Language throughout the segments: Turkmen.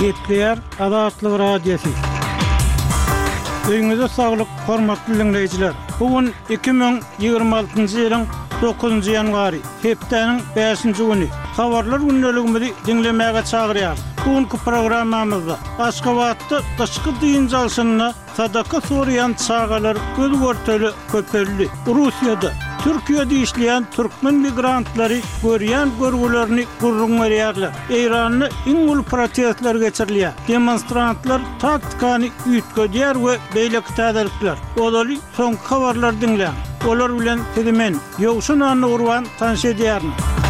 Gepler Azatlyk Radiosu. Öňüňizde saglyk, hormatly dinleýijiler. Bugün 2026-njy ýylyň 9-njy ýanwary, hepdeniň 5-nji güni. Habarlar günneligimizi dinlemäge çagyrýar. Bugünkü programmamyzda Aşgabatda gyşky diň jalşynyna sadaka sorayan çağalar göz görteli köpelli. Russiýada Türkiýede işleýän türkmen migrantlary görýän görgülerini gurrun berýärler. Eýranyň iň ulu protestler geçirilýär. Demonstrantlar taktikany üýtgedýär we beýleki täzelikler. Olaly soňky habarlar dinleýän. Olar bilen tegemen ýogşun anny urwan tanış edýärmi?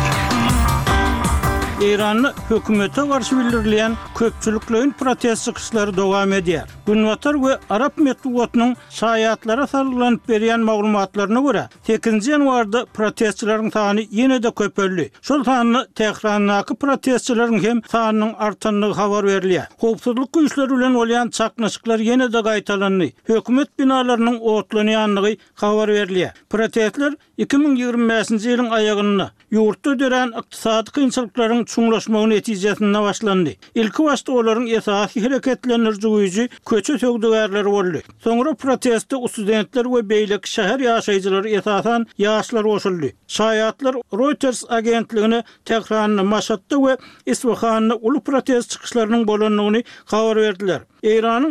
Eýranyň hökümete garşy bildirilýän köpçüliklerin protest çykyşlary dowam edýär. Günwatar we Arap medeniýetiniň şaýatlara sarylanyp berýän maglumatlaryna görä, 8-nji ýanwarda protestçilerin sany ýene-de köpeldi. Şol sany Tehranndaky protestçilerin hem sanynyň artanlygy habar berilýär. Howpsuzlyk güýçleri bilen bolýan çaknaşyklar ýene-de gaýtalandy. Hökümet binalarynyň otlanýanlygy habar berilýär. Protestler 2025-nji ýylyň aýagyna ýurtda dören ykdysady kynçylyklaryň çuňlaşmagy netijesinde başlandy. İlki başda olaryň esasy hereketlendiriji güýji köçe sögdügärleri boldy. Soňra protestde studentler we beýleki şäher ýaşaýjylary esasan ýaşlar goşuldy. Şaýatlar Reuters agentligine Tehranyň Maşatda we Isfahanyň uly protest çykyşlarynyň bolanlygyny habar berdiler. Eýranyň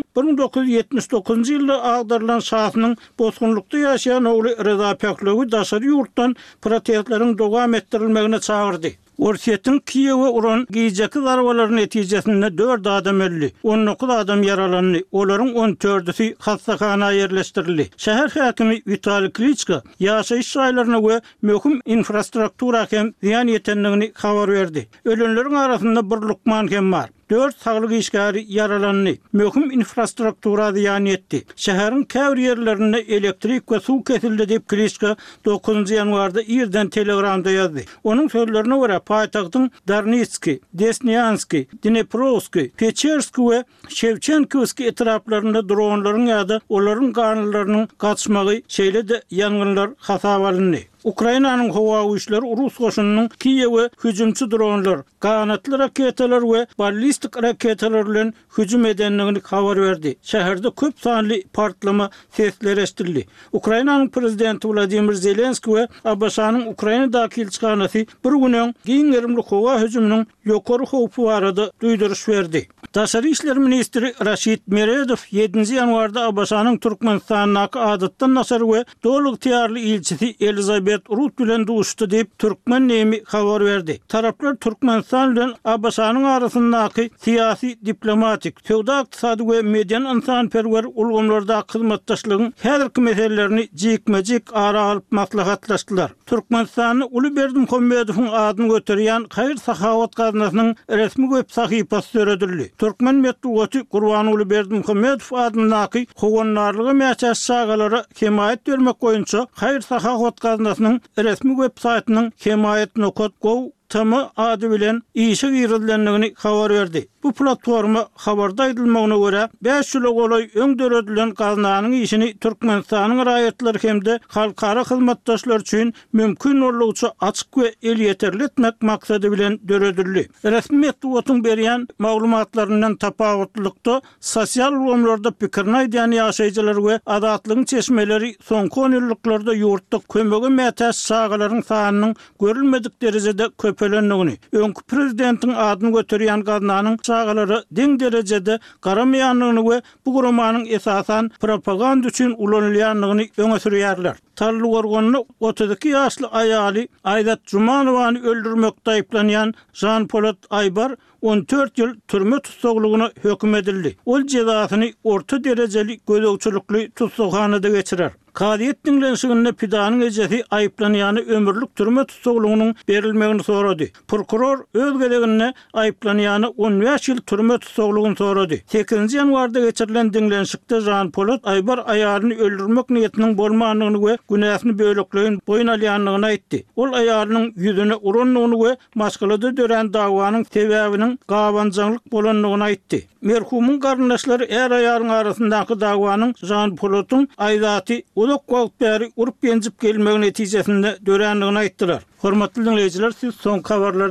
1979-njy ýylda agdarylan şahsynyň bozgunlukda ýaşaýan ogly Reza Peklowy daşary ýurtdan protestleriň dowam etdirilmegine çagyrdy. Orsiýetiň Kiýewe uran giýjeki zarbalar netijesinde 4 adam öldü, 19 adam yaralandy. Olaryň 14-si hastahanaga ýerleşdirildi. Şäher häkimi Vitaliy Klitschko ýaşaýyş şaýlaryna we möhüm infrastruktura hem ziýan ýetenligini habar berdi. Ölenleriň arasynda bir lukman hem bar. 4 saglyk işgäri yaralandy. Möhüm infrastruktura ziýan etdi. Şäheriň käbir ýerlerinde elektrik we suw kesildi diýip Klitschko 9-njy ýanwarda ýerden telegramda ýazdy. Onuň sözlerine görä paýtagtyň Darnitski, Desnyanski, Dneprovski, Pecherski we Shevchenkovski etraplarynda dronlaryň ýa-da olaryň ganylarynyň gaçmagy şeýle-de ýangynlar hasaba alındy. Ukrainanyň howa güýçleri Rus goşunynyň Kiýewe hüjümçi dronlar, ganatly raketalar we ballistik raketalar bilen hüjüm edenligini habar berdi. Şäherde köp sanly partlama sesleri eşdildi. Ukrainanyň prezidenti Vladimir Zelenski we Abbasanyň Ukrainadaky elçihanasy bir günden giňerimli howa hüjüminiň ýokary howpy barada duýduruş berdi. Daşary işler ministri Raşid Meredow 7-nji ýanwarda Abbasanyň Türkmenistanyňky adatdan nasar we dowluk tiýarly ilçisi Elizabeth Rut bilen duşdy diýip Türkmen nämi habar berdi. Taraplar Türkmenistan bilen Abbasanyň arasyndaky syýasy, diplomatik, söwda-ykdysady we median insanperwer ulgamlarda hyzmatdaşlygyň häzirki meselelerini jikmejik ara alyp maslahatlaşdylar. Türkmenistanyň Uly Berdimuhammedowyň adyny göterýän Haýyr Sahawat gaznasynyň resmi web sahypasy söredildi. Türkmen medeniýeti Gurbanyň Berdimuhammedow adyndaky howanlarlygy mäçäs şagalara himayet bermek boýunça Haýyr Sahawat gaznasynyň resmi web saýtynyň himayet.gov ady bilen işe girilendigini habar berdi. Bu platforma habarda aýdylmagyna görä 5 ýyl golay öňdöredilen gaznanyň işini Türkmenistanyň raýatlary hemde halkara hyzmatdaşlar üçin mümkin bolýança açyk we el ýeterli etmek maksady bilen döredildi. Resmi medeniýetiň berýän maglumatlaryndan tapawutlykda sosial ulgamlarda pikirini aýdýan ýaşaýjylar we adatlygyň çeşmeleri soňky 10 ýyllarda ýurtda kömegi mätäs şagalaryň sanynyň görülmedik derejede köpelendigini, öňkü prezidentiň adyny göterýän gaznanyň şagalary deň derejede garamaýanlygyny we bu gurumanyň esasan propaganda üçin ulanylýanlygyny öňe sürýärler. Tarly gorgonyny 32 ýaşly aýaly Aýdat Jumanowyny öldürmekde aýplanýan Jean Polat Aybar 14 ýyl türme tutsaklygyna höküm edildi. Ol jezasyny orta derejeli gözegçilikli tutsakhanada geçirer. Kadyet dinlenşiginde pidanyň ejesi aýplanýany ömürlük türme tutsaklygynyň berilmegini sorady. Prokuror öz gelegine aýplanýany 15 ýyl türme tutsaklygyny sorady. 8-nji ýanwarda geçirilen dinlenşikde Jean Polat Aybar aýalyny öldürmek niýetiniň bolmanyny we günäsini böлекleýin boyun alýanlygyny aýtdy. Ol aýalynyň ýüzüne uranlygyny we maşgalada dören dawanyň sebäbiniň gawanjanlyk bolanlygyny aýtdy. Merhumun garyndaşlary er aýaryň arasyndaky dawanyň Jean Polat'yň aýdaty ulak wagt bäri urup ýenjip gelmegi netijesinde dörenligini aýtdylar. Hormatly dinleýijiler, siz soň habarlar